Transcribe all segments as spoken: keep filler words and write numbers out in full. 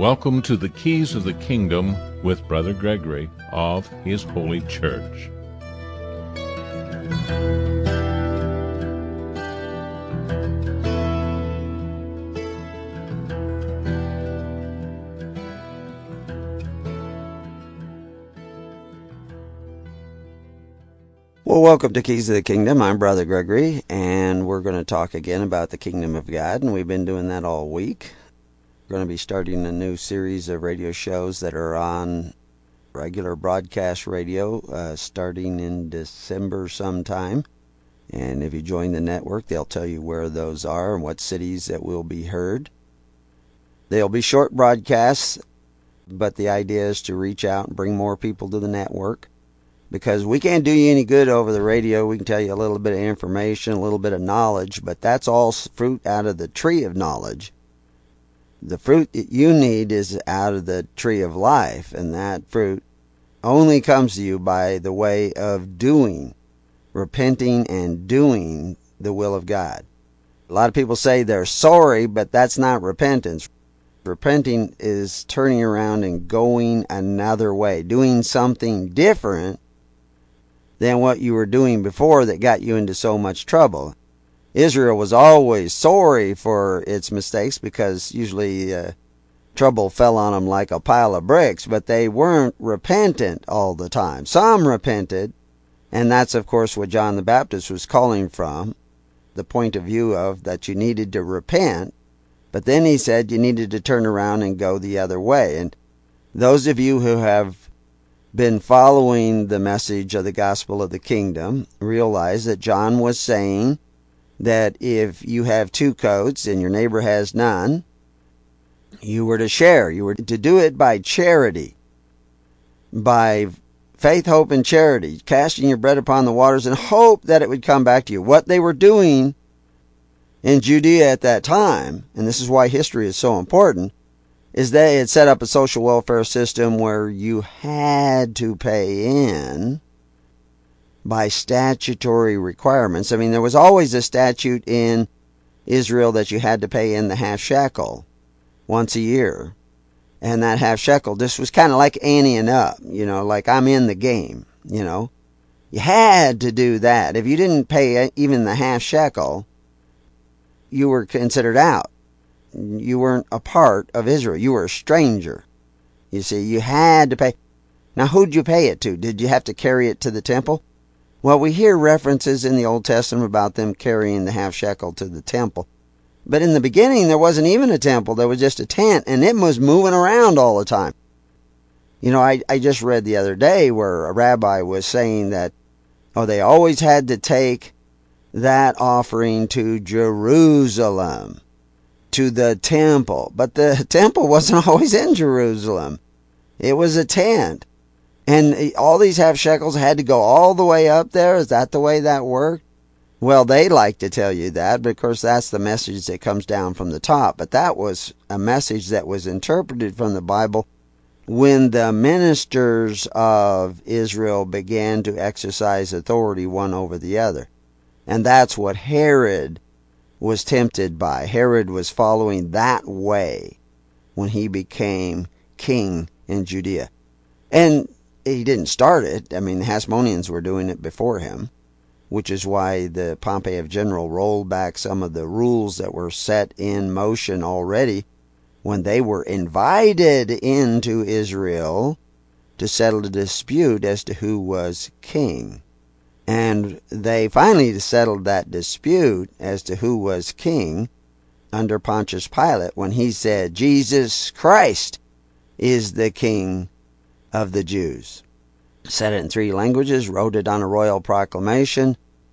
Welcome to the Keys of the Kingdom with Brother Gregory of His Holy Church. Well, welcome to Keys of the Kingdom. I'm Brother Gregory, and we're going to talk again about the Kingdom of God, and we've been doing that all week. We're going to be starting a new series of radio shows that are on regular broadcast radio uh, starting in December sometime. And if you join the network, they'll tell you where those are and what cities that will be heard. They'll be short broadcasts, but the idea is to reach out and bring more people to the network. Because we can't do you any good over the radio. We can tell you a little bit of information, a little bit of knowledge, but that's all fruit out of the tree of knowledge. The fruit that you need is out of the tree of life, and that fruit only comes to you by the way of doing, repenting and doing the will of God. A lot of people say they're sorry, but that's not repentance. Repenting is turning around and going another way, doing something different than what you were doing before that got you into so much trouble. Israel was always sorry for its mistakes because usually uh, trouble fell on them like a pile of bricks, but they weren't repentant all the time. Some repented, and that's of course what John the Baptist was calling from, the point of view of that you needed to repent, but then he said you needed to turn around and go the other way. And those of you who have been following the message of the gospel of the kingdom realize that John was saying that if you have two coats and your neighbor has none, you were to share. You were to do it by charity, by faith, hope, and charity, casting your bread upon the waters and hope that it would come back to you. What they were doing in Judea at that time, and this is why history is so important, is they had set up a social welfare system where you had to pay in by statutory requirements. I mean, there was always a statute in Israel that you had to pay in the half shekel once a year. And that half shekel, this was kind of like anteing up, you know, like I'm in the game, you know. You had to do that. If you didn't pay even the half shekel, you were considered out. You weren't a part of Israel. You were a stranger. You see, you had to pay. Now, who'd you pay it to? Did you have to carry it to the temple? Well, we hear references in the Old Testament about them carrying the half shekel to the temple. But in the beginning, there wasn't even a temple. There was just a tent, and it was moving around all the time. You know, I, I just read the other day where a rabbi was saying that, oh, they always had to take that offering to Jerusalem, to the temple. But the temple wasn't always in Jerusalem. It was a tent. And all these half shekels had to go all the way up there. Is that the way that worked? Well, they like to tell you that because that's the message that comes down from the top. But that was a message that was interpreted from the Bible when the ministers of Israel began to exercise authority one over the other. And that's what Herod was tempted by. Herod was following that way when he became king in Judea. And he didn't start it. I mean, the Hasmoneans were doing it before him, which is why the Pompey of General rolled back some of the rules that were set in motion already when they were invited into Israel to settle the dispute as to who was king. And they finally settled that dispute as to who was king under Pontius Pilate when he said, Jesus Christ is the King of the Jews. Said it in three languages, wrote it on a royal proclamation,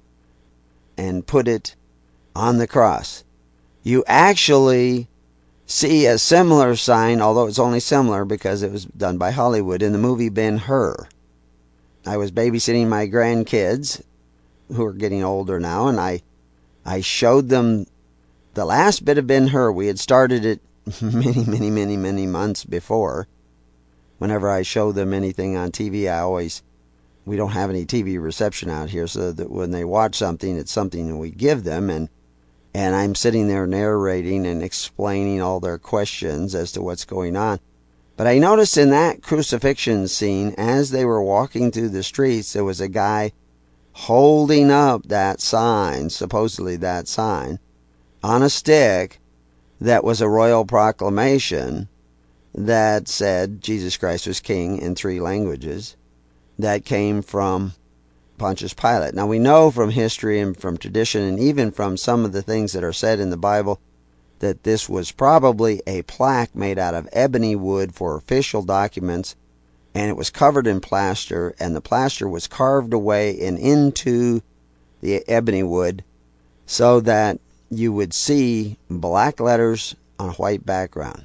and put it on the cross. You actually see a similar sign, although it's only similar because it was done by Hollywood, in the movie Ben-Hur. I was babysitting my grandkids, who are getting older now, and I I showed them the last bit of Ben-Hur. We had started it many, many, many, many months before. Whenever I show them anything on T V, I always, we don't have any T V reception out here, so that when they watch something, it's something that we give them. And And I'm sitting there narrating and explaining all their questions as to what's going on. But I noticed in that crucifixion scene, as they were walking through the streets, there was a guy holding up that sign, supposedly that sign, on a stick that was a royal proclamation that said Jesus Christ was king in three languages, that came from Pontius Pilate. Now we know from history and from tradition and even from some of the things that are said in the Bible that this was probably a plaque made out of ebony wood for official documents, and it was covered in plaster, and the plaster was carved away and into the ebony wood so that you would see black letters on a white background.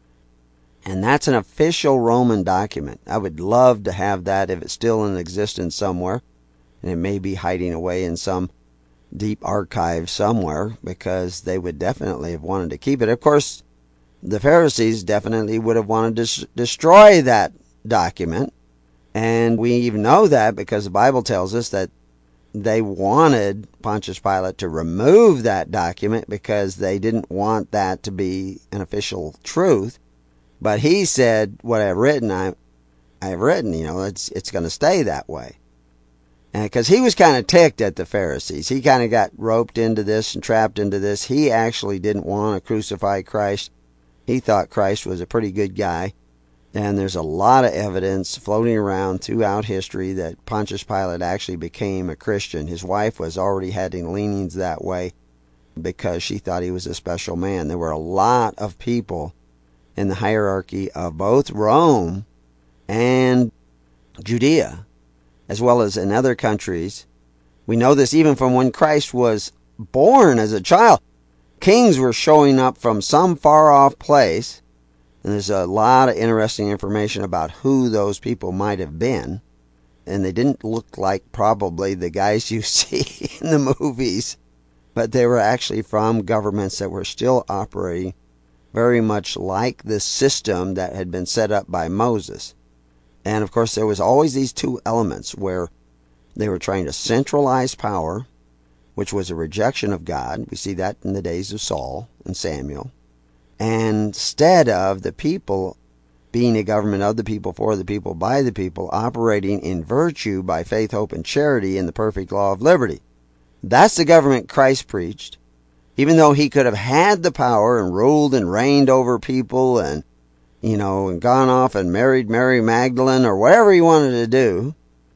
And that's an official Roman document. I would love to have that if it's still in existence somewhere. And it may be hiding away in some deep archive somewhere, because they would definitely have wanted to keep it. Of course, the Pharisees definitely would have wanted to s- destroy that document. And we even know that because the Bible tells us that they wanted Pontius Pilate to remove that document because they didn't want that to be an official truth. But he said, what I've written, I, I've written, you know, it's, it's going to stay that way. Because he was kind of ticked at the Pharisees. He kind of got roped into this and trapped into this. He actually didn't want to crucify Christ. He thought Christ was a pretty good guy. And there's a lot of evidence floating around throughout history that Pontius Pilate actually became a Christian. His wife was already having leanings that way because she thought he was a special man. There were a lot of people in the hierarchy of both Rome and Judea, as well as in other countries. We know this even from when Christ was born as a child. Kings were showing up from some far-off place, and there's a lot of interesting information about who those people might have been. And they didn't look like probably the guys you see in the movies, but they were actually from governments that were still operating very much like the system that had been set up by Moses. And of course, there was always these two elements where they were trying to centralize power, which was a rejection of God. We see that in the days of Saul and Samuel. And instead of the people being a government of the people, for the people, by the people, operating in virtue by faith, hope, and charity in the perfect law of liberty. That's the government Christ preached. Even though he could have had the power and ruled and reigned over people and you know, and gone off and married Mary Magdalene or whatever he wanted to do,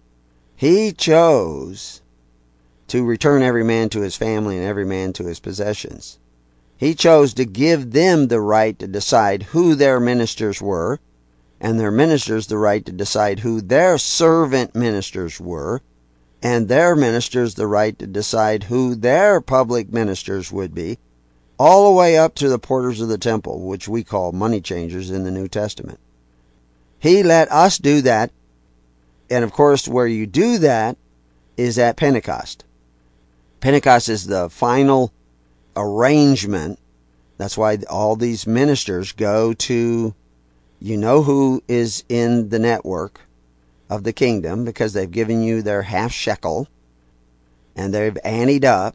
he chose to return every man to his family and every man to his possessions. He chose to give them the right to decide who their ministers were, and their ministers the right to decide who their servant ministers were, and their ministers the right to decide who their public ministers would be, all the way up to the porters of the temple, which we call money changers in the New Testament. He let us do that. And of course, where you do that is at Pentecost. Pentecost is the final arrangement. That's why all these ministers go to, you know who is in the network of the kingdom, because they've given you their half shekel and they've anteed up.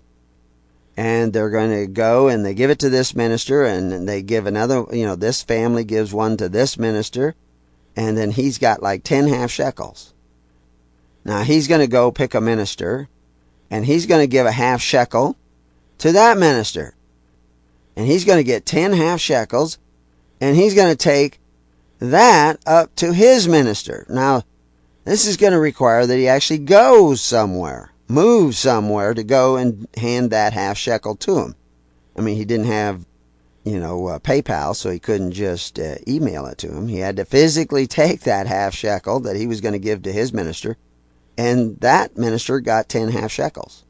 And they're going to go and they give it to this minister, and they give another, you know, this family gives one to this minister, and then he's got like ten half shekels. Now he's going to go pick a minister, and he's going to give a half shekel to that minister. And he's going to get ten half shekels, and he's going to take that up to his minister. Now, this is going to require that he actually goes somewhere. Move somewhere to go and hand that half shekel to him. I mean, he didn't have, you know, uh, PayPal, so he couldn't just uh, email it to him. He had to physically take that half shekel that he was going to give to his minister, and that minister got ten half shekels.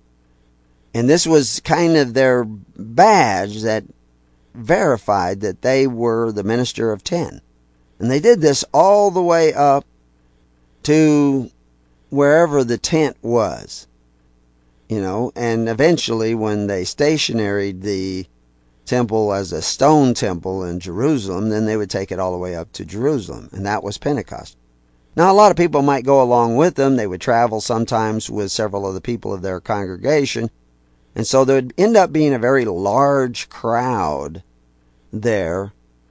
And this was kind of their badge that verified that they were the minister of ten. And they did this all the way up to wherever the tent was, you know, and eventually when they stationaried the temple as a stone temple in Jerusalem, then they would take it all the way up to Jerusalem, and that was Pentecost. Now, a lot of people might go along with them. They would travel sometimes with several of the people of their congregation, And so there would end up being a very large crowd there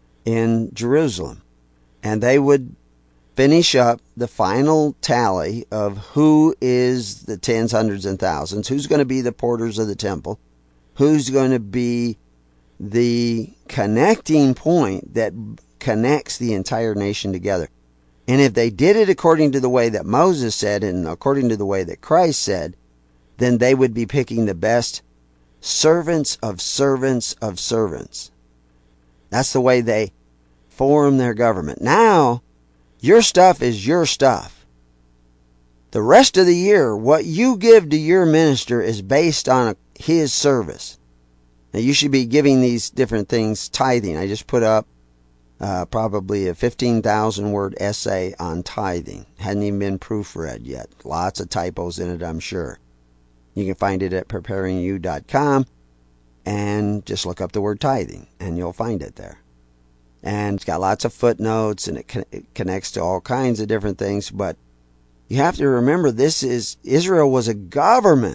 in Jerusalem. And they would finish up the final tally of who is the tens, hundreds, and thousands, who's going to be the porters of the temple, who's going to be the connecting point that connects the entire nation together. And if they did it according to the way that Moses said and according to the way that Christ said, then they would be picking the best servants of servants of servants. That's the way they form their government. Now, your stuff is your stuff. The rest of the year, what you give to your minister is based on his service. Now, you should be giving these different things tithing. I just put up uh, probably a fifteen thousand word essay on tithing. Hadn't even been proofread yet. Lots of typos in it, I'm sure. You can find it at preparing you dot com and just look up the word tithing and you'll find it there. And it's got lots of footnotes and it, con- it connects to all kinds of different things. But you have to remember, this is, Israel was a government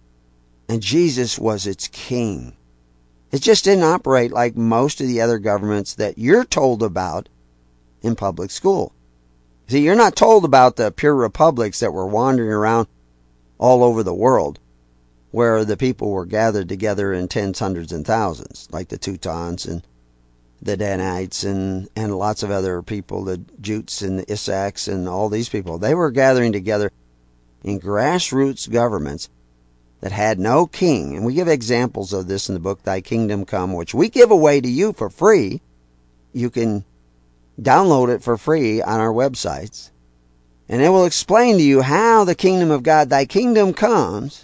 and Jesus was its king. It just didn't operate like most of the other governments that you're told about in public school. See, you're not told about the pure republics that were wandering around all over the world, where the people were gathered together in tens, hundreds, and thousands, like the Teutons and the Danites and, and lots of other people, the Jutes and the Isaks and all these people. They were gathering together in grassroots governments that had no king. And we give examples of this in the book, Thy Kingdom Come, which we give away to you for free. You can download it for free on our websites. And it will explain to you how the kingdom of God, thy kingdom comes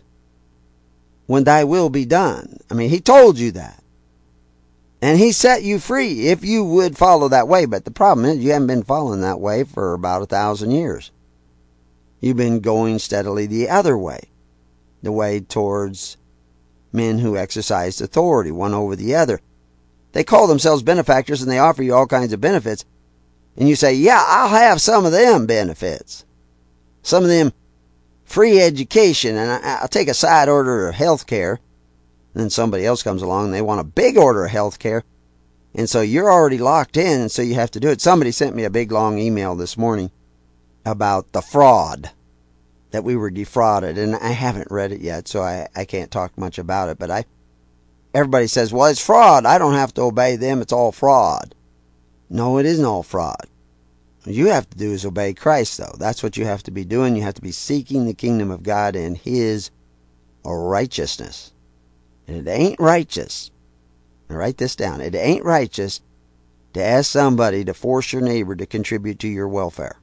when thy will be done. I mean, he told you that. And he set you free if you would follow that way. But the problem is you haven't been following that way for about a thousand years. You've been going steadily the other way. The way towards men who exercised authority, one over the other. They call themselves benefactors and they offer you all kinds of benefits. And you say, yeah, I'll have some of them benefits. Some of them free education, and I'll take a side order of health care. Then somebody else comes along and they want a big order of health care. And so you're already locked in, and so you have to do it. Somebody sent me a big long email this morning about the fraud, that we were defrauded. And I haven't read it yet, so I, I can't talk much about it. But I, everybody says, well, it's fraud. I don't have to obey them. It's all fraud. No, it isn't all fraud. What you have to do is obey Christ, though. That's what you have to be doing. You have to be seeking the kingdom of God and his righteousness. And it ain't righteous. Now write this down. It ain't righteous to ask somebody to force your neighbor to contribute to your welfare.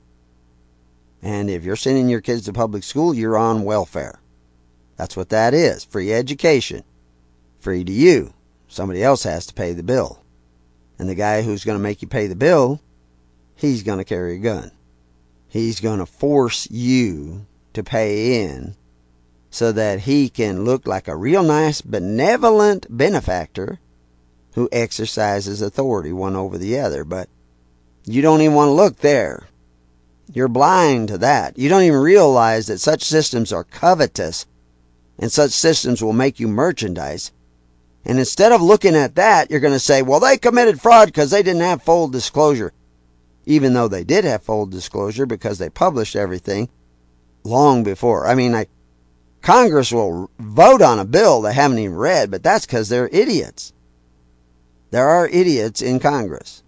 And if you're sending your kids to public school, you're on welfare. That's what that is. Free education. Free to you. Somebody else has to pay the bill. And the guy who's going to make you pay the bill, he's going to carry a gun. He's going to force you to pay in so that he can look like a real nice, benevolent benefactor who exercises authority one over the other. But you don't even want to look there. You're blind to that. You don't even realize that such systems are covetous, and such systems will make you merchandise. And instead of looking at that, you're going to say, well, they committed fraud because they didn't have full disclosure. Even though they did have full disclosure because they published everything long before. I mean, like, Congress will vote on a bill they haven't even read, but that's because they're idiots. There are idiots in Congress.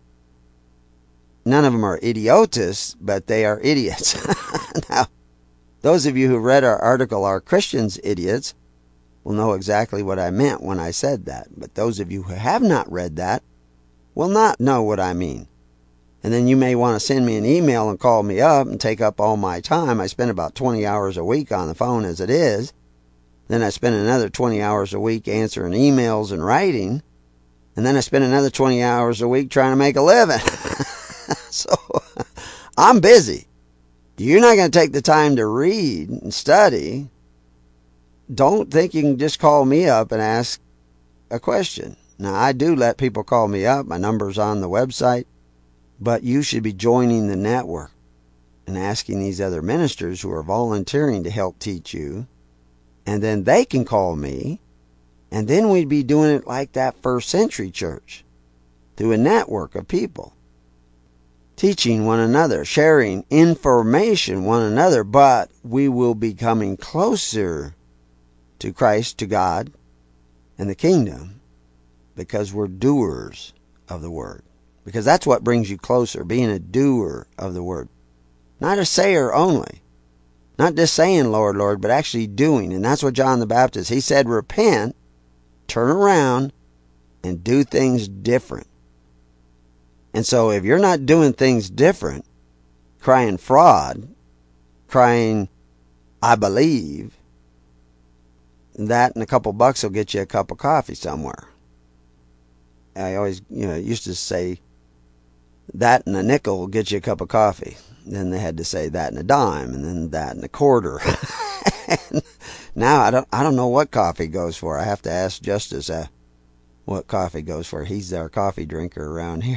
None of them are idiotus, but they are idiots. Now, those of you who read our article, Are Christians Idiots?, will know exactly what I meant when I said that. But those of you who have not read that will not know what I mean. And then you may want to send me an email and call me up and take up all my time. I spend about twenty hours a week on the phone as it is. Then I spend another twenty hours a week answering emails and writing. And then I spend another twenty hours a week trying to make a living. So, I'm busy. You're not going to take the time to read and study. Don't think you can just call me up and ask a question. Now, I do let people call me up. My number's on the website. But you should be joining the network and asking these other ministers who are volunteering to help teach you. And then they can call me And then we'd be doing it like that first century church, through a network of people, teaching one another, sharing information one another, but we will be coming closer to Christ, to God, and the kingdom, because we're doers of the word. Because that's what brings you closer, being a doer of the word. Not a sayer only. Not just saying, Lord, Lord, but actually doing. And that's what John the Baptist, he said, repent, turn around, and do things different. And so if you're not doing things different, crying fraud, crying, I believe, that and a couple bucks will get you a cup of coffee somewhere. I always, you know, used to say, that and a nickel will get you a cup of coffee. Then they had to say that and a dime, and then that and a quarter. And now I don't, I don't know what coffee goes for. I have to ask Justice uh, what coffee goes for. He's our coffee drinker around here.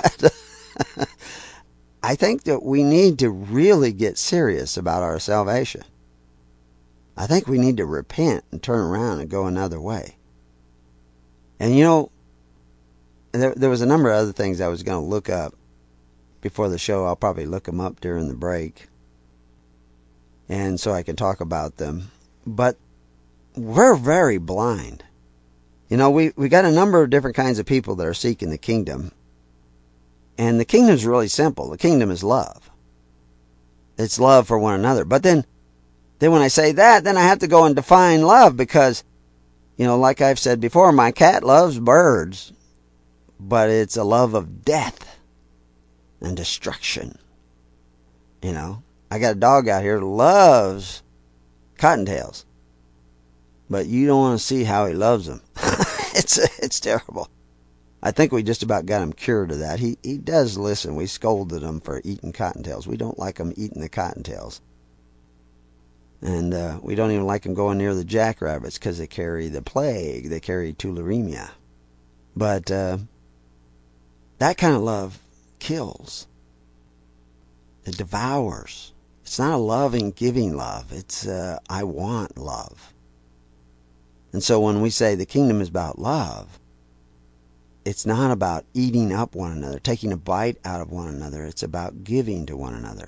I think that we need to really get serious about our salvation. I think we need to repent and turn around and go another way. And you know, there, there was a number of other things I was going to look up before the show. I'll probably look them up during the break, and so I can talk about them. But we're very blind. You know, we, we got a number of different kinds of people that are seeking the kingdom. And the kingdom's really simple. The kingdom is love. It's love for one another. But then, then when I say that, then I have to go and define love, because, you know, like I've said before, my cat loves birds, but it's a love of death and destruction. You know, I got a dog out here who loves cottontails, but you don't want to see how he loves them. it's it's terrible. I think we just about got him cured of that. He he does listen. We scolded him for eating cottontails. We don't like him eating the cottontails. And uh, we don't even like him going near the jackrabbits because they carry the plague. They carry tularemia. But uh, that kind of love kills. It devours. It's not a loving, giving love. It's uh, I want love. And so when we say the kingdom is about love, it's not about eating up one another, taking a bite out of one another. It's about giving to one another.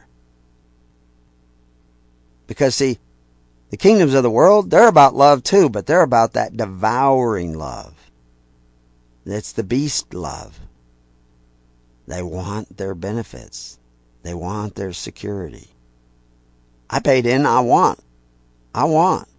Because, see, the kingdoms of the world, they're about love too, but they're about that devouring love. It's the beast love. They want their benefits. They want their security. I paid in, I want. I want.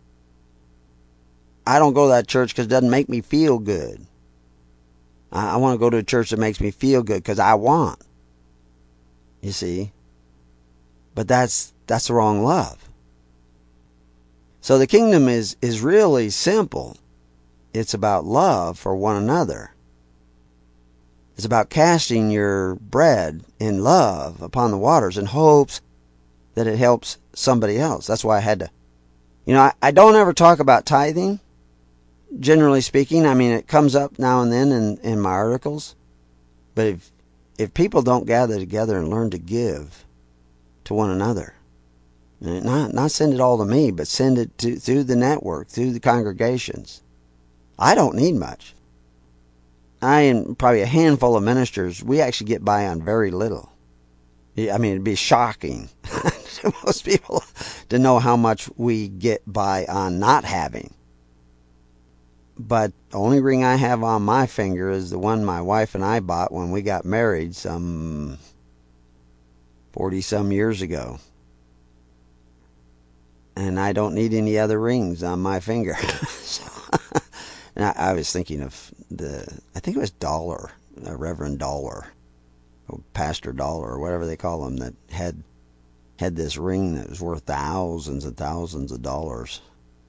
I don't go to that church because it doesn't make me feel good. I, I want to go to a church that makes me feel good because I want. You see? But that's that's the wrong love. So the kingdom is, is really simple. It's about love for one another. It's about casting your bread in love upon the waters in hopes that it helps somebody else. That's why I had to, you know, I, I don't ever talk about tithing, generally speaking. I mean, it comes up now and then in, in my articles. But if, if people don't gather together and learn to give to one another, not, not send it all to me, but send it to, through the network, through the congregations. I don't need much. I and probably a handful of ministers, we actually get by on very little. I mean, it'd be shocking to most people to know how much we get by on not having. But the only ring I have on my finger is the one my wife and I bought when we got married some forty-some years ago. And I don't need any other rings on my finger. so, and I, I was thinking of the, I think it was Dollar, uh, Reverend Dollar, or Pastor Dollar, or whatever they call him, that had had this ring that was worth thousands and thousands of dollars.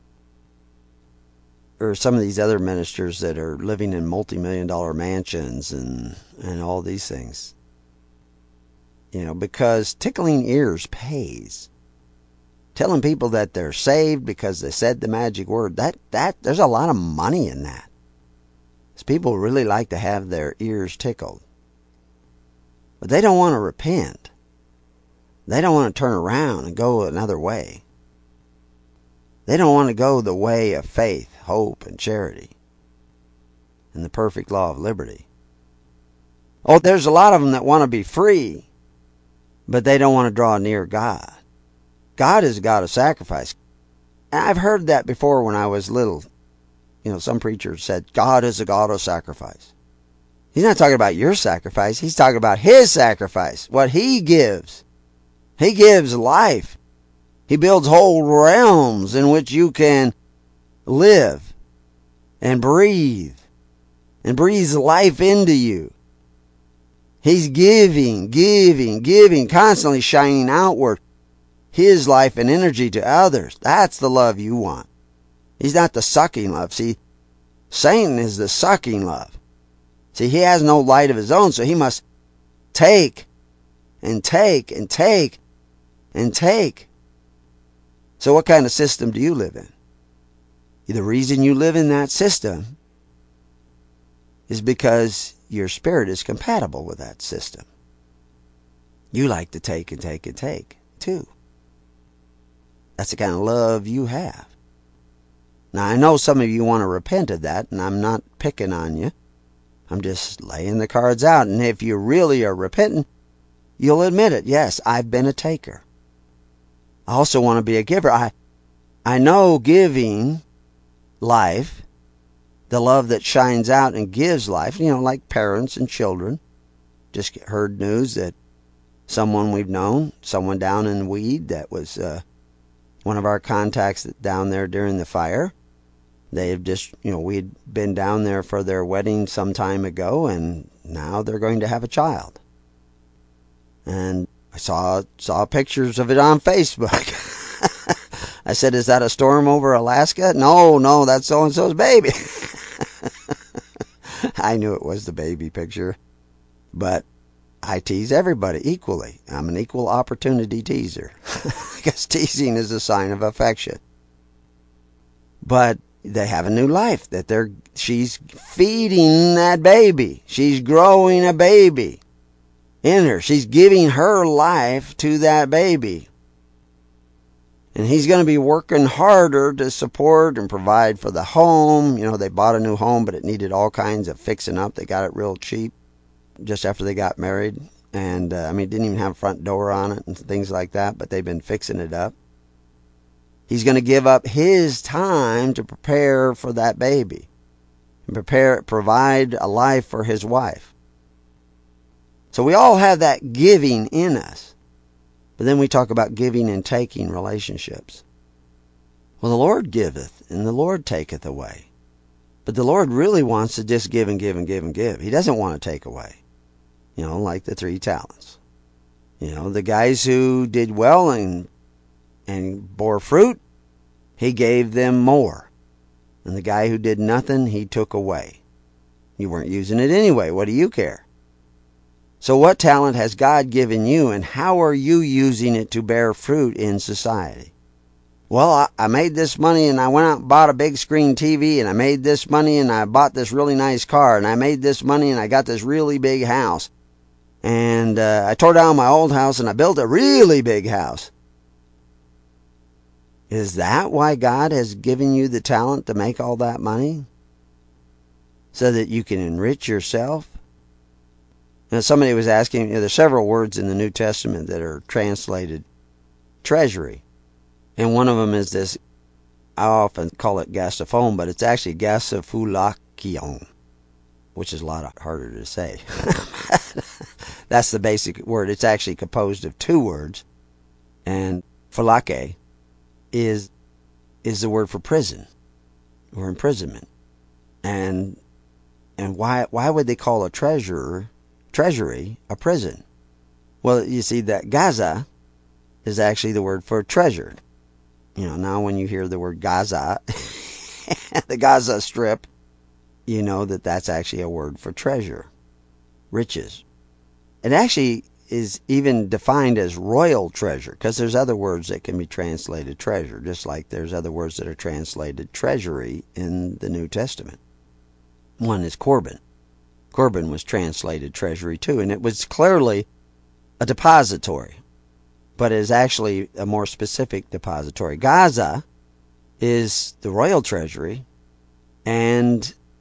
Or some of these other ministers that are living in multi-million dollar mansions and, and all these things. You know, because tickling ears pays. Telling people that they're saved because they said the magic word, that, that there's a lot of money in that. Because people really like to have their ears tickled. But they don't want to repent. They don't want to turn around and go another way. They don't want to go the way of faith, hope, and charity. and the perfect law of liberty. Oh, there's a lot of them that want to be free, but they don't want to draw near God. God is a God of sacrifice. I've heard that before when I was little. You know, some preachers said, God is a God of sacrifice. He's not talking about your sacrifice. He's talking about His sacrifice, what He gives. He gives life. He builds whole realms in which you can live and breathe and breathes life into you. He's giving, giving, giving, constantly shining outward His life and energy to others. That's the love you want. He's not the sucking love. See, Satan is the sucking love. See, he has no light of his own, so he must take and take and take and take. So what kind of system do you live in? The reason you live in that system is because your spirit is compatible with that system. You like to take and take and take, too. That's the kind of love you have. Now, I know some of you want to repent of that, and I'm not picking on you. I'm just laying the cards out. And if you really are repentant, you'll admit it. Yes, I've been a taker. I also want to be a giver. I, I know giving life, the love that shines out and gives life, you know, like parents and children. Just heard news that someone we've known, someone down in Weed that was uh, one of our contacts down there during the fire. They have just, you know, we'd been down there for their wedding some time ago, and now they're going to have a child. And I saw saw pictures of it on Facebook. I said, is that a storm over Alaska? No, no, that's so-and-so's baby. I knew it was the baby picture. But I tease everybody equally. I'm an equal opportunity teaser. Because teasing is a sign of affection. But they have a new life that they're she's feeding that baby. She's growing a baby in her. She's giving her life to that baby. And he's going to be working harder to support and provide for the home. You know, they bought a new home, but it needed all kinds of fixing up. They got it real cheap just after they got married. And, uh, I mean, it didn't even have a front door on it and things like that, but they've been fixing it up. He's going to give up his time to prepare for that baby and prepare, provide a life for his wife. So we all have that giving in us. But then we talk about giving and taking relationships. Well, the Lord giveth and the Lord taketh away. But the Lord really wants to just give and give and give and give. He doesn't want to take away. You know, like the three talents. You know, the guys who did well and and bore fruit, He gave them more. And the guy who did nothing, He took away. You weren't using it anyway. What do you care? So what talent has God given you, and how are you using it to bear fruit in society? Well, I, I made this money and I went out and bought a big screen T V, and I made this money and I bought this really nice car, and I made this money and I got this really big house. And uh, I tore down my old house and I built a really big house. Is that why God has given you the talent to make all that money? So that you can enrich yourself? Now, somebody was asking, you know, there's several words in the New Testament that are translated treasury. And one of them is this, I often call it gasophone, but it's actually gasophulakion, which is a lot harder to say. That's the basic word. It's actually composed of two words. And phulake is is the word for prison or imprisonment. And and why why would they call a treasurer treasury a prison? Well, you see that Gaza is actually the word for treasure. You know, now when you hear the word Gaza, the Gaza Strip, you know that that's actually a word for treasure, riches. It actually is even defined as royal treasure, because there's other words that can be translated treasure, just like there's other words that are translated treasury in the New Testament. One is Corban. Corban was translated treasury too, and it was clearly a depository, but is actually a more specific depository. Gaza is the royal treasury, and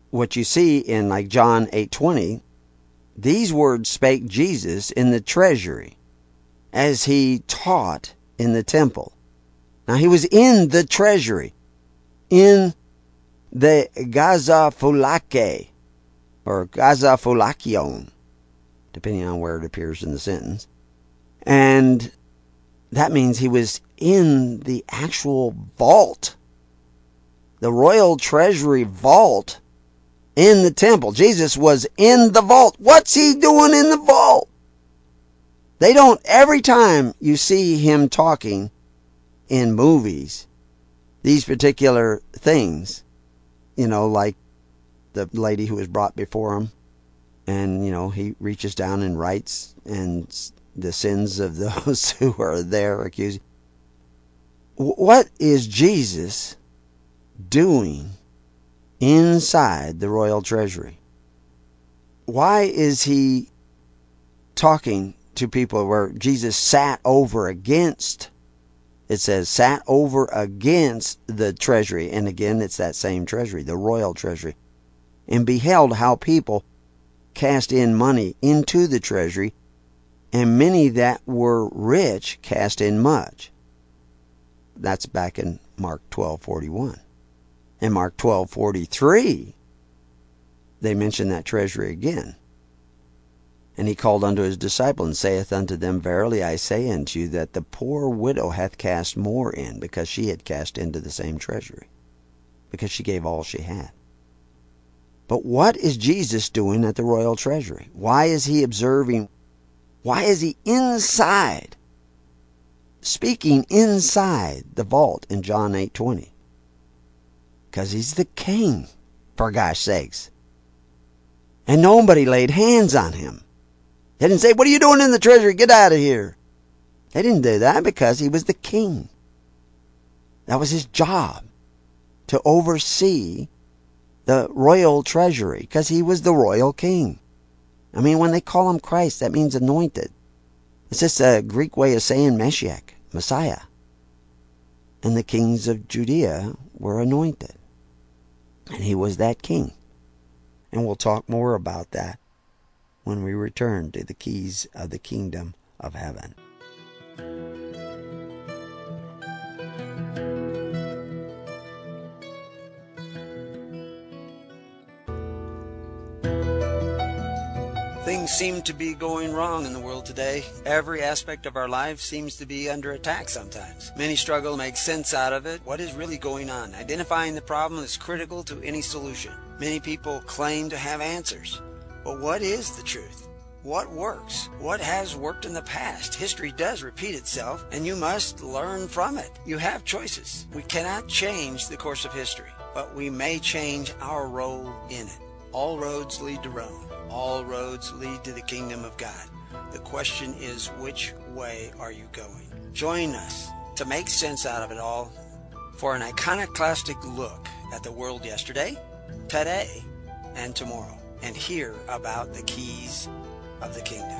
what you see in like John eight twenty, these words spake Jesus in the treasury as he taught in the temple. Now he was in the treasury, in the Gazapholake, or Gazapholakion, depending on where it appears in the sentence. And that means he was in the actual vault, the royal treasury vault in the temple. Jesus was in the vault. What's he doing in the vault? They don't, every time you see him talking in movies, these particular things, you know, like the lady who was brought before him, and, you know, he reaches down and writes, and the sins of those who are there accusing. What is Jesus doing inside the royal treasury? Why is he talking to people where Jesus sat over against, it says sat over against the treasury, and again it's that same treasury, the royal treasury, and beheld how people cast in money into the treasury, and many that were rich cast in much. That's back in Mark twelve forty-one. In Mark twelve forty-three, they mention that treasury again. And he called unto his disciples, and saith unto them, Verily I say unto you, that the poor widow hath cast more in, because she had cast into the same treasury, because she gave all she had. But what is Jesus doing at the royal treasury? Why is he observing? Why is he inside, speaking inside the vault in John eight twenty? Because he's the king, for gosh sakes. And nobody laid hands on him. They didn't say, what are you doing in the treasury? Get out of here. They didn't do that because he was the king. That was his job, to oversee the royal treasury, because he was the royal king. I mean, when they call him Christ, that means anointed. It's just a Greek way of saying Mashiach, Messiah. And the kings of Judea were anointed. And he was that king. And we'll talk more about that when we return to the keys of the kingdom of heaven. Things seem to be going wrong in the world today. Every aspect of our life seems to be under attack sometimes. Many struggle to make sense out of it. What is really going on? Identifying the problem is critical to any solution. Many people claim to have answers. But what is the truth? What works? What has worked in the past? History does repeat itself, and you must learn from it. You have choices. We cannot change the course of history, but we may change our role in it. All roads lead to Rome. All roads lead to the kingdom of God. The question is, which way are you going? Join us to make sense out of it all for an iconoclastic look at the world yesterday, today, and tomorrow, and hear about the keys of the kingdom.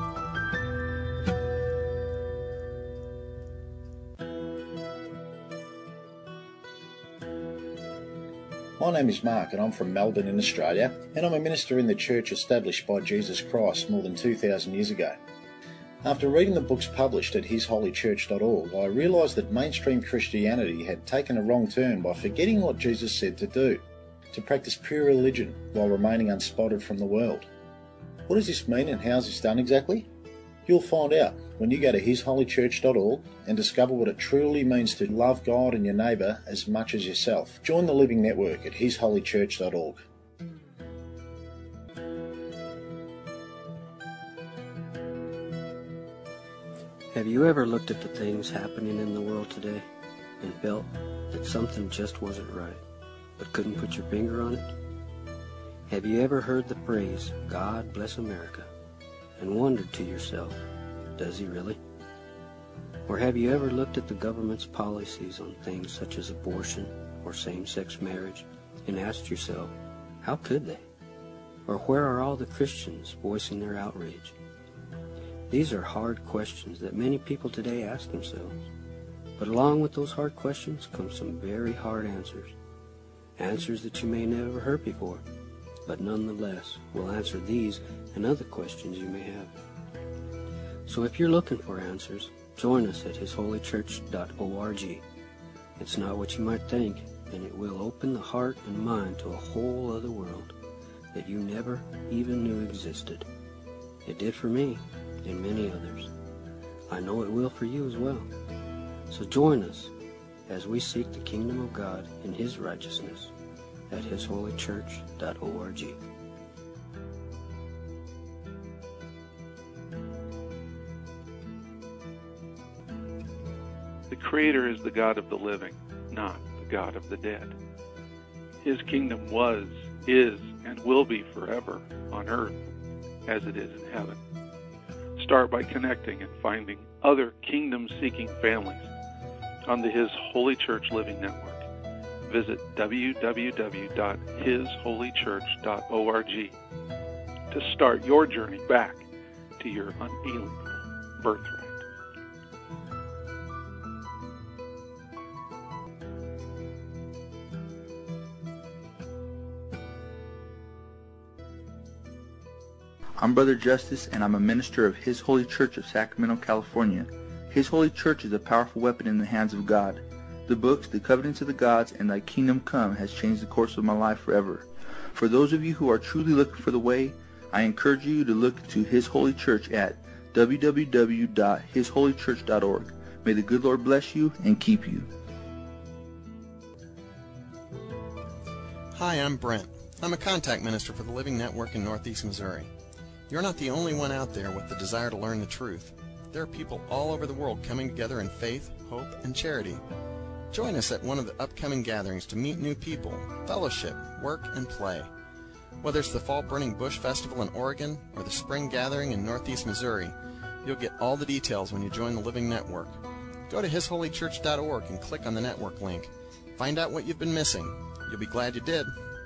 My name is Mark, and I'm from Melbourne in Australia, and I'm a minister in the church established by Jesus Christ more than two thousand years ago. After reading the books published at his holy church dot org, I realised that mainstream Christianity had taken a wrong turn by forgetting what Jesus said to do, to practice pure religion while remaining unspotted from the world. What does this mean, and how is this done exactly? You'll find out when you go to his holy church dot org and discover what it truly means to love God and your neighbour as much as yourself. Join the Living Network at his holy church dot org. Have you ever looked at the things happening in the world today and felt that something just wasn't right, but couldn't put your finger on it? Have you ever heard the phrase, God bless America, and wondered to yourself, does he really? Or have you ever looked at the government's policies on things such as abortion or same-sex marriage and asked yourself, how could they? Or where are all the Christians voicing their outrage? These are hard questions that many people today ask themselves. But along with those hard questions come some very hard answers. Answers that you may never heard before. but nonetheless will answer these and other questions you may have. So if you're looking for answers, join us at his holy church dot org. It's not what you might think, and it will open the heart and mind to a whole other world that you never even knew existed. It did for me and many others. I know it will for you as well. So join us as we seek the kingdom of God and his righteousness at his holy church dot org. The Creator is the God of the living, not the God of the dead. His kingdom was, is, and will be forever on earth as it is in heaven. Start by connecting and finding other kingdom-seeking families on the His Holy Church Living Network. Visit w w w dot his holy church dot org to start your journey back to your unalienable birthright. I'm Brother Justice, and I'm a minister of His Holy Church of Sacramento, California. His Holy Church is a powerful weapon in the hands of God. The books, The Covenants of the Gods, and Thy Kingdom Come has changed the course of my life forever. For those of you who are truly looking for the way, I encourage you to look to His Holy Church at w w w dot his holy church dot org. May the good Lord bless you and keep you. Hi, I'm Brent. I'm a contact minister for the Living Network in Northeast Missouri. You're not the only one out there with the desire to learn the truth. There are people all over the world coming together in faith, hope, and charity. Join us at one of the upcoming gatherings to meet new people, fellowship, work, and play. Whether it's the Fall Burning Bush Festival in Oregon or the Spring Gathering in Northeast Missouri, you'll get all the details when you join the Living Network. Go to his holy church dot org and click on the network link. Find out what you've been missing. You'll be glad you did.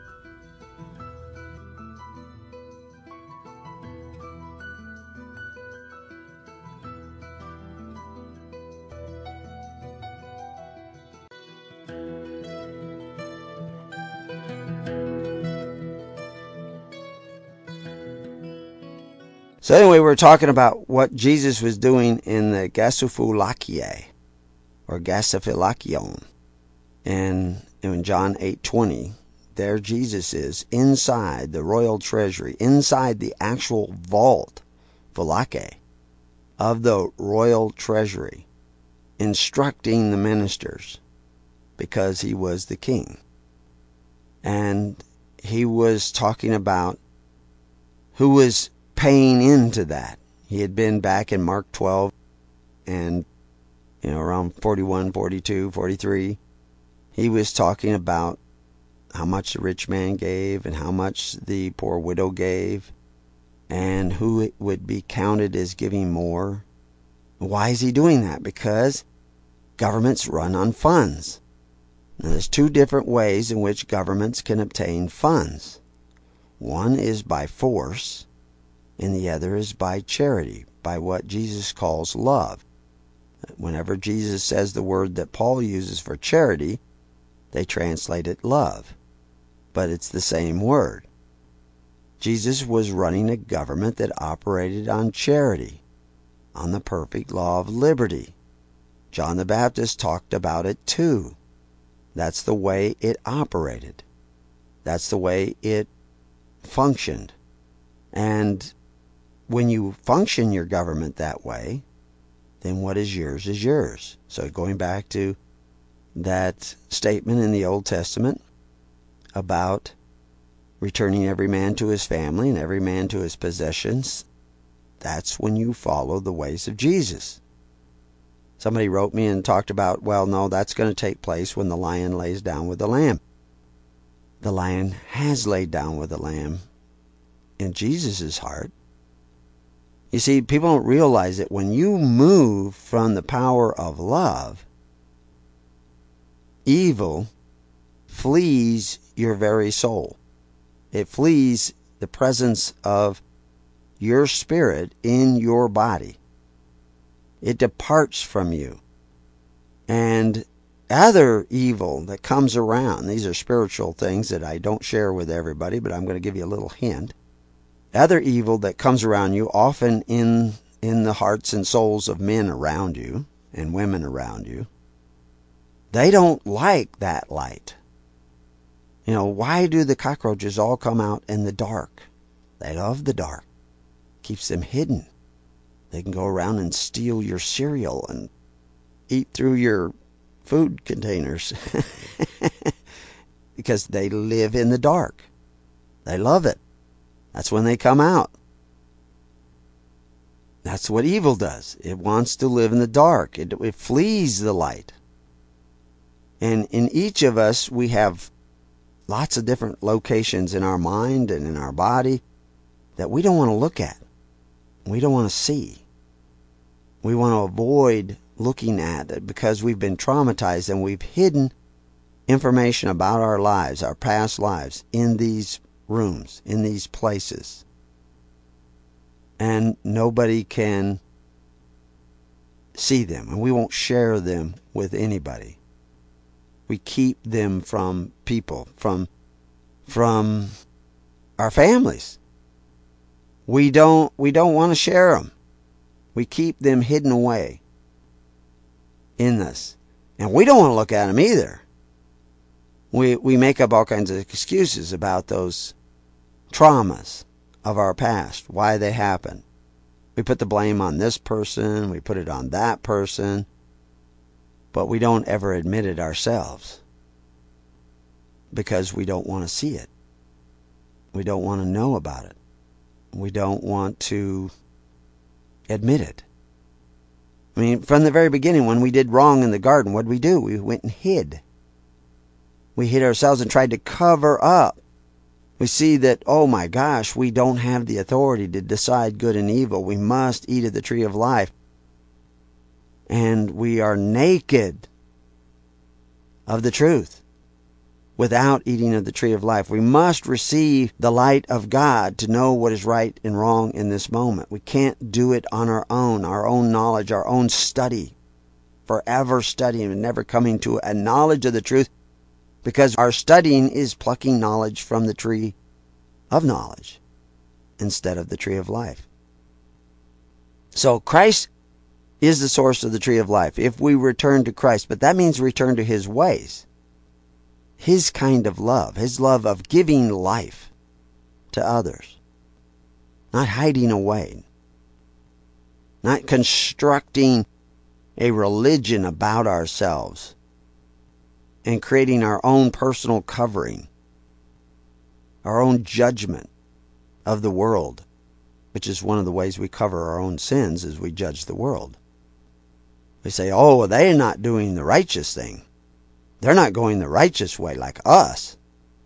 So anyway, we're talking about what Jesus was doing in the Gasophulakiae, or Gasophilakion. And in John eight twenty, there Jesus is inside the royal treasury, inside the actual vault, Phylake, of the royal treasury, instructing the ministers, because he was the king. And he was talking about who was paying into that. He had been back in Mark twelve and, you know, around forty-one, forty-two, forty-three. He was talking about how much the rich man gave and how much the poor widow gave and who would be counted as giving more. Why is he doing that? Because governments run on funds. Now, there's two different ways in which governments can obtain funds. One is by force, and the other is by charity, by what Jesus calls love. Whenever Jesus says the word that Paul uses for charity, they translate it love. But it's the same word. Jesus was running a government that operated on charity, on the perfect law of liberty. John the Baptist talked about it too. That's the way it operated. That's the way it functioned. And when you function your government that way, then what is yours is yours. So going back to that statement in the Old Testament about returning every man to his family and every man to his possessions, that's when you follow the ways of Jesus. Somebody wrote me and talked about, well, no, that's going to take place when the lion lays down with the lamb. The lion has laid down with the lamb in Jesus' heart. You see, people don't realize that when you move from the power of love, evil flees your very soul. It flees the presence of your spirit in your body. It departs from you. And other evil that comes around, these are spiritual things that I don't share with everybody, but I'm going to give you a little hint. Other evil that comes around you, often in in the hearts and souls of men around you and women around you, they don't like that light. You know, why do the cockroaches all come out in the dark? They love the dark. Keeps them hidden. They can go around and steal your cereal and eat through your food containers because they live in the dark. They love it. That's when they come out. That's what evil does. It wants to live in the dark. It, it flees the light. And in each of us, we have lots of different locations in our mind and in our body that we don't want to look at. We don't want to see. We want to avoid looking at it because we've been traumatized and we've hidden information about our lives, our past lives, in these rooms, in these places. And nobody can see them, and we won't share them with anybody. We keep them from people, from from our families. We don't we don't want to share them. We keep them hidden away in us. And we don't want to look at them either. We we make up all kinds of excuses about those traumas of our past, why they happen. We put the blame on this person, we put it on that person, but we don't ever admit it ourselves because we don't want to see it. We don't want to know about it. We don't want to admit it. I mean, from the very beginning, when we did wrong in the garden, what did we do? We went and hid. We hid ourselves and tried to cover up. We see that, oh my gosh, we don't have the authority to decide good and evil. We must eat of the tree of life. And we are naked of the truth without eating of the tree of life. We must receive the light of God to know what is right and wrong in this moment. We can't do it on our own, our own knowledge, our own study, forever studying and never coming to a knowledge of the truth, because our studying is plucking knowledge from the tree of knowledge instead of the tree of life. So Christ is the source of the tree of life if we return to Christ, but that means return to His ways. His kind of love, His love of giving life to others, not hiding away, not constructing a religion about ourselves and creating our own personal covering, our own judgment of the world, which is one of the ways we cover our own sins, is we judge the world. We say, oh, they're not doing the righteous thing. They're not going the righteous way like us.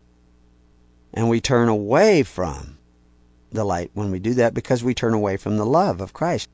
And we turn away from the light when we do that because we turn away from the love of Christ.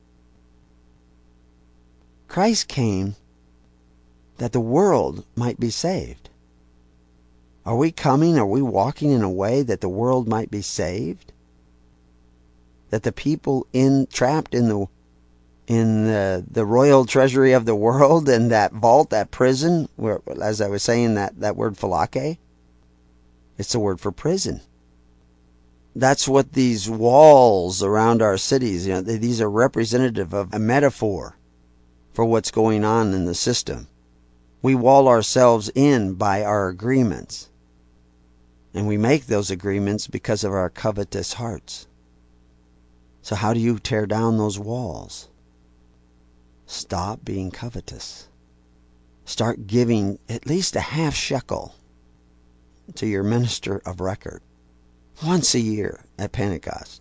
Christ came that the world might be saved. Are we coming, are we walking in a way that the world might be saved? That the people in trapped in the in the, the royal treasury of the world, in that vault, that prison, where, as I was saying, that, that word phylake, it's the word for prison. That's what these walls around our cities, you know, they, these are representative of a metaphor for what's going on in the system. We wall ourselves in by our agreements. And we make those agreements because of our covetous hearts. So how do you tear down those walls? Stop being covetous. Start giving at least a half shekel to your minister of record once a year at Pentecost.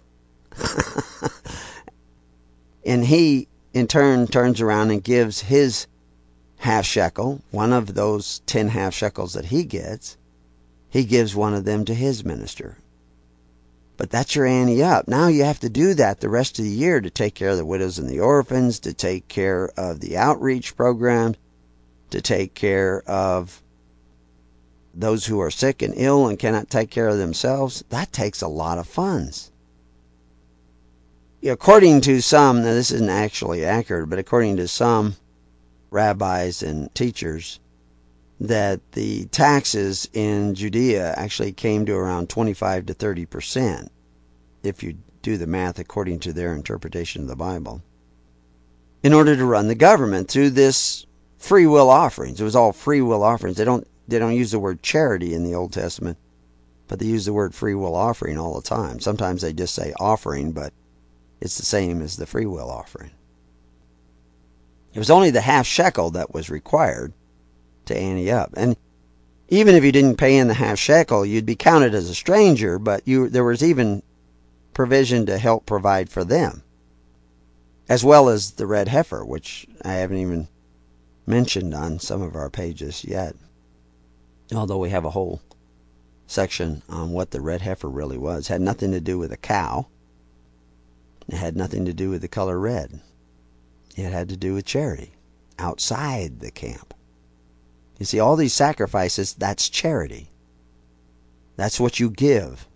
And he, in turn, turns around and gives his half shekel, one of those ten half shekels that he gets, he gives one of them to his minister. But that's your ante up. Now you have to do that the rest of the year to take care of the widows and the orphans, to take care of the outreach programs, to take care of those who are sick and ill and cannot take care of themselves. That takes a lot of funds. According to some, now this isn't actually accurate, but according to some rabbis and teachers, that the taxes in Judea actually came to around twenty-five to thirty percent, if you do the math according to their interpretation of the Bible, in order to run the government through this free will offerings. It was all free will offerings. They don't they don't use the word charity in the Old Testament, but they use the word free will offering all the time. Sometimes they just say offering, but it's the same as the free will offering. It was only the half shekel that was required to ante up. And even if you didn't pay in the half shekel, you'd be counted as a stranger, but you there was even provision to help provide for them, as well as the red heifer, which I haven't even mentioned on some of our pages yet, although we have a whole section on what the red heifer really was. It had nothing to do with a cow. It had nothing to do with the color red. It had to do with charity outside the camp. You see, all these sacrifices, that's charity. That's what you give.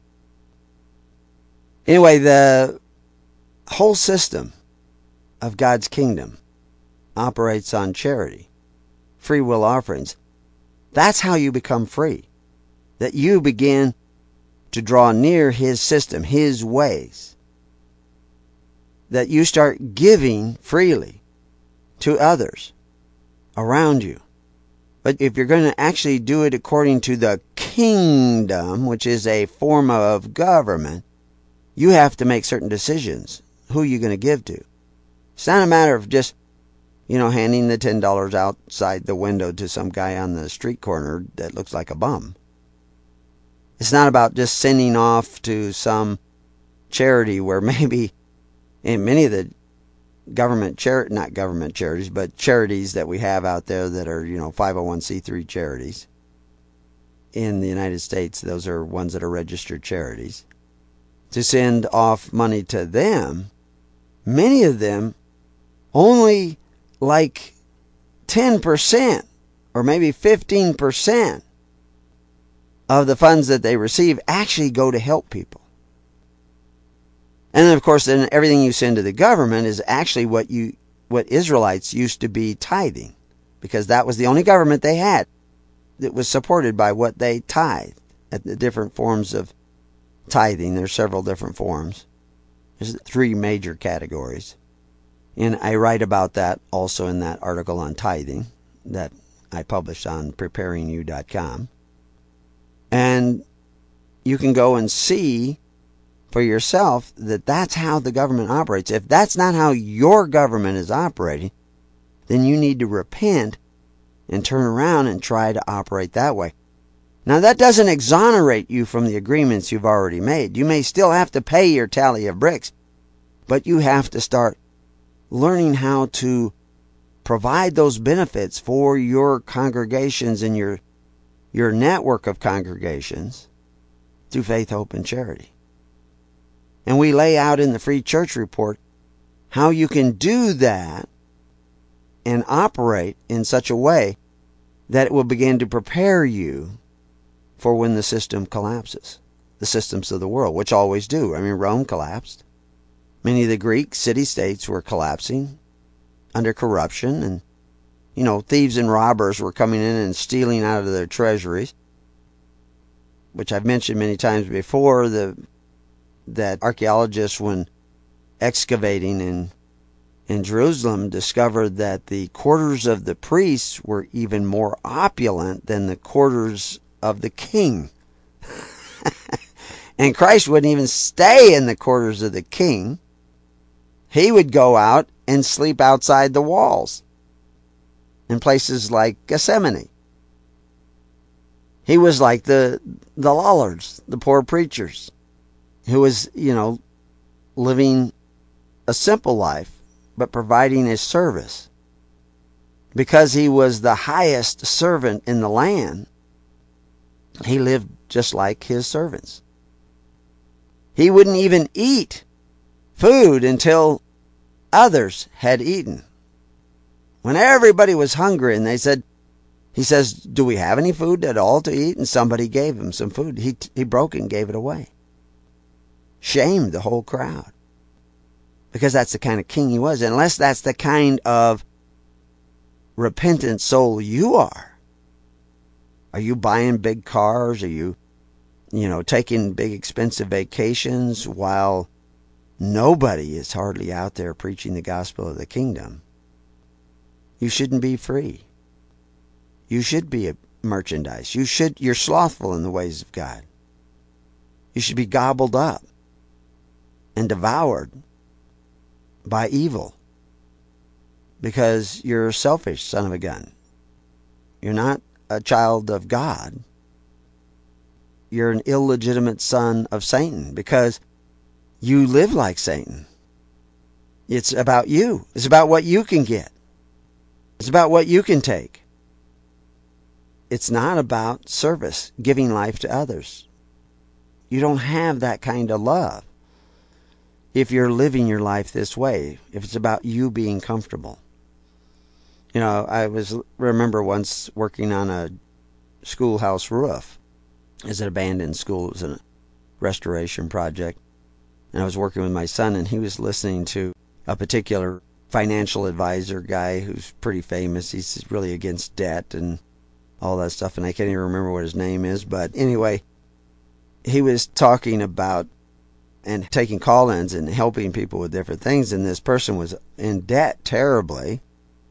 Anyway, the whole system of God's kingdom operates on charity, free will offerings. That's how you become free. That you begin to draw near His system, His ways. That you start giving freely to others around you. But if you're going to actually do it according to the kingdom, which is a form of government, you have to make certain decisions who you're going to give to. It's not a matter of just, you know, handing the ten dollars outside the window to some guy on the street corner that looks like a bum. It's not about just sending off to some charity where maybe in many of the government chari- not government charities, but charities that we have out there that are, you know, five oh one c three charities. In the United States, those are ones that are registered charities. To send off money to them, many of them only like ten percent or maybe fifteen percent of the funds that they receive actually go to help people. And then, of course, then everything you send to the government is actually what you what Israelites used to be tithing, because that was the only government they had that was supported by what they tithed at the different forms of tithing. There's several different forms. There's three major categories. And I write about that also in that article on tithing that I published on preparing you dot com. And you can go and see for yourself that that's how the government operates. If that's not how your government is operating, then you need to repent and turn around and try to operate that way. Now, that doesn't exonerate you from the agreements you've already made. You may still have to pay your tally of bricks, but you have to start learning how to provide those benefits for your congregations and your your network of congregations through faith, hope, and charity. And we lay out in the Free Church Report how you can do that and operate in such a way that it will begin to prepare you for when the system collapses. The systems of the world, which always do. I mean, Rome collapsed. Many of the Greek city-states were collapsing under corruption, and, you know, thieves and robbers were coming in and stealing out of their treasuries, which I've mentioned many times before, the that archaeologists, when excavating in in Jerusalem, discovered that the quarters of the priests were even more opulent than the quarters of the king. And Christ wouldn't even stay in the quarters of the king. He would go out and sleep outside the walls in places like Gethsemane. He was like the the Lollards, the poor preachers, who was, you know, living a simple life, but providing a service. Because he was the highest servant in the land, he lived just like his servants. He wouldn't even eat food until others had eaten. When everybody was hungry and they said, he says, do we have any food at all to eat? And somebody gave him some food. He, he broke it and gave it away. Shamed the whole crowd. Because that's the kind of king he was. Unless that's the kind of repentant soul you are, Are you buying big cars? Are you, you know, taking big expensive vacations while nobody is hardly out there preaching the gospel of the kingdom? You shouldn't be free. You should be a merchandise. You should, you're slothful in the ways of God. You should be gobbled up and devoured by evil because you're a selfish son of a gun. You're not a child of God. You're an illegitimate son of Satan because you live like Satan. It's about you. It's about what you can get. It's about what you can take. It's not about service, giving life to others. You don't have that kind of love if you're living your life this way, if it's about you being comfortable. You know, I was remember once working on a schoolhouse roof. It's an abandoned school. It was a restoration project. And I was working with my son, and he was listening to a particular financial advisor guy who's pretty famous. He's really against debt and all that stuff, and I can't even remember what his name is. But anyway, he was talking about and taking call-ins and helping people with different things, and this person was in debt terribly.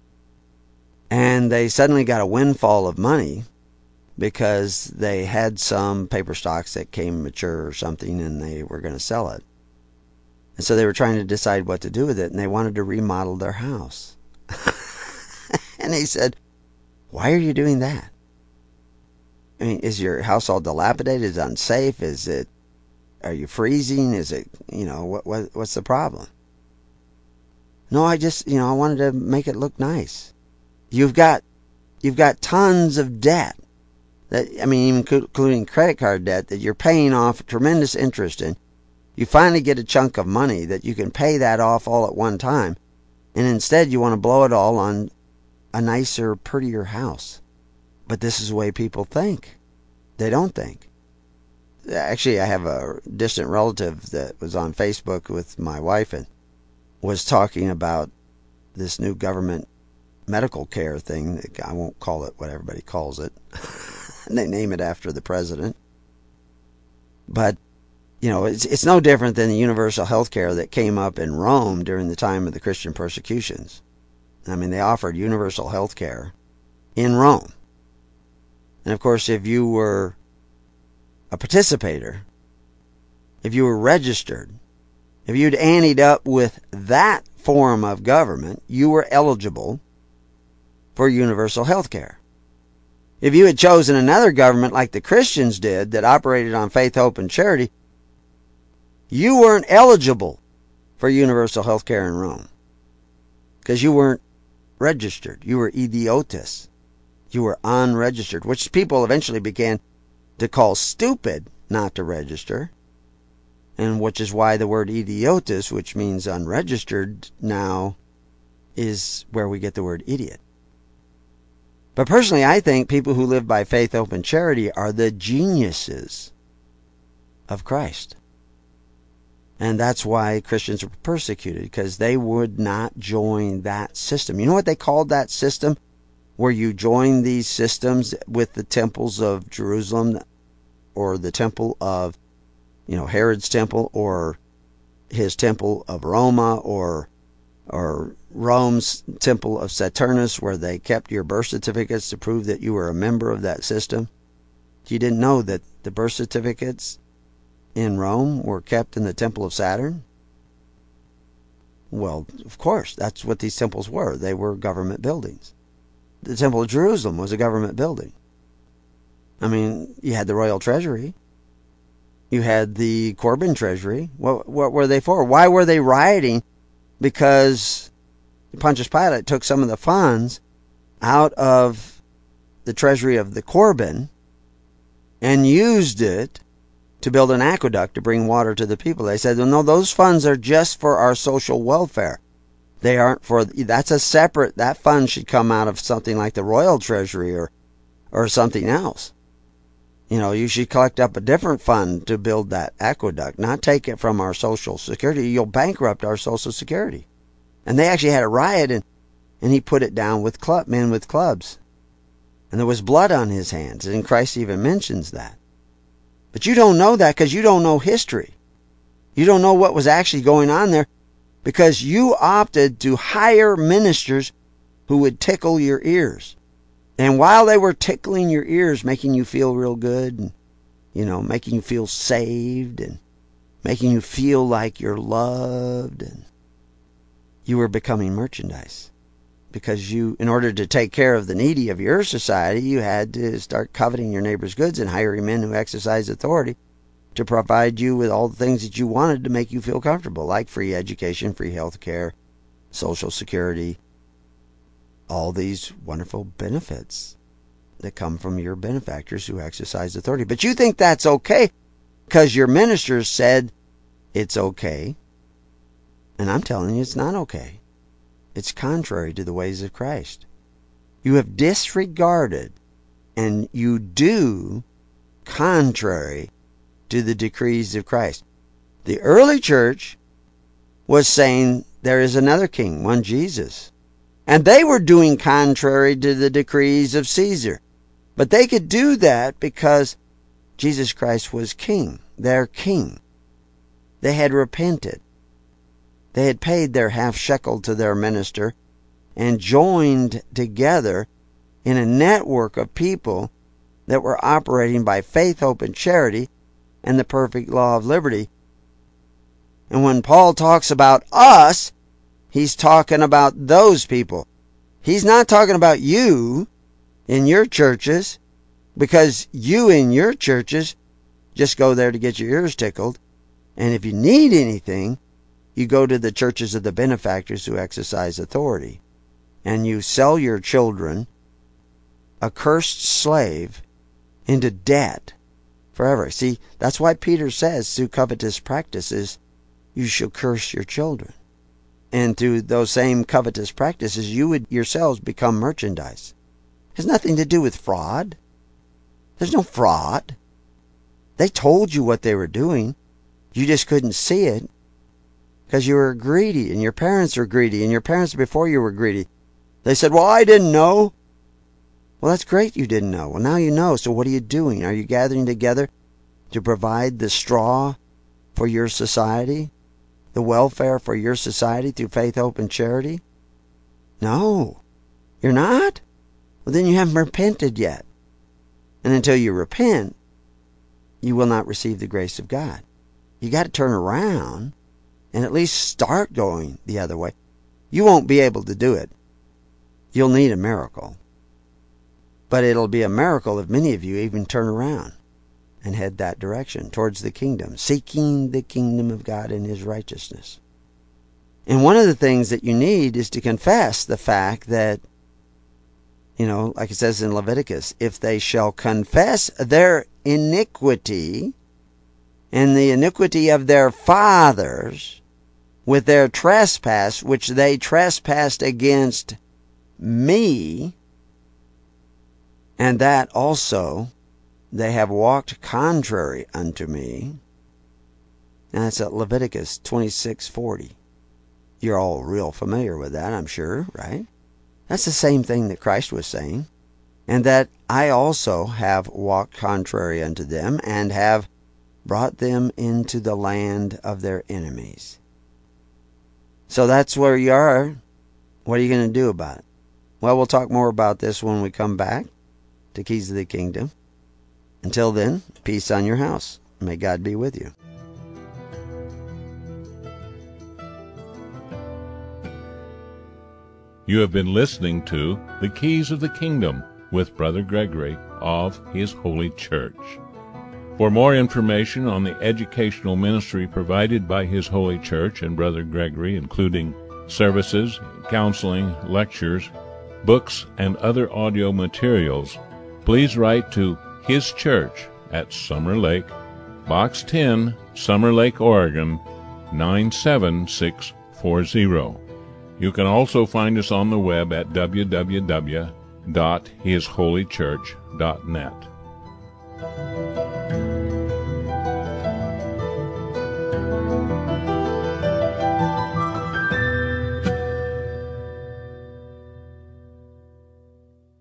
And they suddenly got a windfall of money because they had some paper stocks that came mature or something, and they were going to sell it. And so they were trying to decide what to do with it, and they wanted to remodel their house. And he said, "Why are you doing that? I mean, is your house all dilapidated? Is it unsafe? Is it, are you freezing? Is it, you know, what, what what's the problem?" "No, I just, you know, I wanted to make it look nice." You've got, you've got tons of debt that, I mean, even including credit card debt that you're paying off tremendous interest in. You finally get a chunk of money that you can pay that off all at one time, and instead you want to blow it all on a nicer, prettier house. But this is the way people think. They don't think. Actually, I have a distant relative that was on Facebook with my wife and was talking about this new government medical care thing. I won't call it what everybody calls it. They name it after the president. But, you know, it's it's no different than the universal health care that came up in Rome during the time of the Christian persecutions. I mean, they offered universal health care in Rome. And of course, if you were a participator, if you were registered, if you'd anteed up with that form of government, you were eligible for universal health care. If you had chosen another government like the Christians did that operated on faith, hope, and charity, you weren't eligible for universal health care in Rome because you weren't registered. You were idiotus. You were unregistered, which people eventually began to call stupid not to register, and which is why the word idiotus, which means unregistered, now is where we get the word idiot. But personally, I think people who live by faith, hope, and charity are the geniuses of Christ. And that's why Christians were persecuted, because they would not join that system. You know what they called that system? Where you join these systems with the temples of Jerusalem, or the temple of, you know, Herod's temple, or his temple of Roma, or or Rome's temple of Saturnus, where they kept your birth certificates to prove that you were a member of that system. You didn't know that the birth certificates in Rome were kept in the temple of Saturn? Well, of course, that's what these temples were. They were government buildings. The Temple of Jerusalem was a government building. I mean, you had the royal treasury. You had the Corbin treasury. What, what were they for? Why were they rioting? Because Pontius Pilate took some of the funds out of the treasury of the Corbin and used it to build an aqueduct to bring water to the people. They said, no, those funds are just for our social welfare. They aren't for, that's a separate, that fund should come out of something like the royal treasury or, or something else. You know, you should collect up a different fund to build that aqueduct, not take it from our social security. You'll bankrupt our social security. And they actually had a riot, and, and he put it down with club, men with clubs. And there was blood on his hands, and Christ even mentions that. But you don't know that because you don't know history. You don't know what was actually going on there because you opted to hire ministers who would tickle your ears. And while they were tickling your ears, making you feel real good, and, you know, making you feel saved, and making you feel like you're loved, and you were becoming merchandise. Because you, in order to take care of the needy of your society, you had to start coveting your neighbor's goods and hiring men who exercised authority to provide you with all the things that you wanted to make you feel comfortable, like free education, free health care, Social Security, all these wonderful benefits that come from your benefactors who exercise authority. But you think that's okay because your ministers said it's okay. And I'm telling you, it's not okay. It's contrary to the ways of Christ. You have disregarded and you do contrary to the decrees of Christ. The early church was saying there is another king, one Jesus. And they were doing contrary to the decrees of Caesar. But they could do that because Jesus Christ was king, their king. They had repented. They had paid their half shekel to their minister and joined together in a network of people that were operating by faith, hope, and charity and the perfect law of liberty. And when Paul talks about us, he's talking about those people. He's not talking about you in your churches, because you in your churches just go there to get your ears tickled. And if you need anything, you go to the churches of the benefactors who exercise authority. And you sell your children, a cursed slave, into debt forever. See, that's why Peter says through covetous practices, you shall curse your children. And through those same covetous practices, you would yourselves become merchandise. It has nothing to do with fraud. There's no fraud. They told you what they were doing. You just couldn't see it because you were greedy, and your parents were greedy, and your parents before you were greedy. They said, well, I didn't know. Well, that's great you didn't know. Well, now you know, so what are you doing? Are you gathering together to provide the straw for your society? The welfare for your society through faith, hope, and charity? No. You're not? Well, then you haven't repented yet. And until you repent, you will not receive the grace of God. You got to turn around and at least start going the other way. You won't be able to do it. You'll need a miracle. But it'll be a miracle if many of you even turn around and head that direction towards the kingdom, seeking the kingdom of God and His righteousness. And one of the things that you need is to confess the fact that, you know, like it says in Leviticus, if they shall confess their iniquity and the iniquity of their fathers with their trespass, which they trespassed against me, and that also they have walked contrary unto me. And that's at Leviticus twenty-six forty. You're all real familiar with that, I'm sure, right? That's the same thing that Christ was saying. And that I also have walked contrary unto them, and have brought them into the land of their enemies. So that's where you are. What are you going to do about it? Well, we'll talk more about this when we come back to Keys of the Kingdom. Until then, peace on your house. May God be with you. You have been listening to The Keys of the Kingdom with Brother Gregory of His Holy Church. For more information on the educational ministry provided by His Holy Church and Brother Gregory, including services, counseling, lectures, books, and other audio materials, please write to His Church at Summer Lake, Box ten, Summer Lake, Oregon, nine seven six four zero. You can also find us on the web at w w w dot his holy church dot net.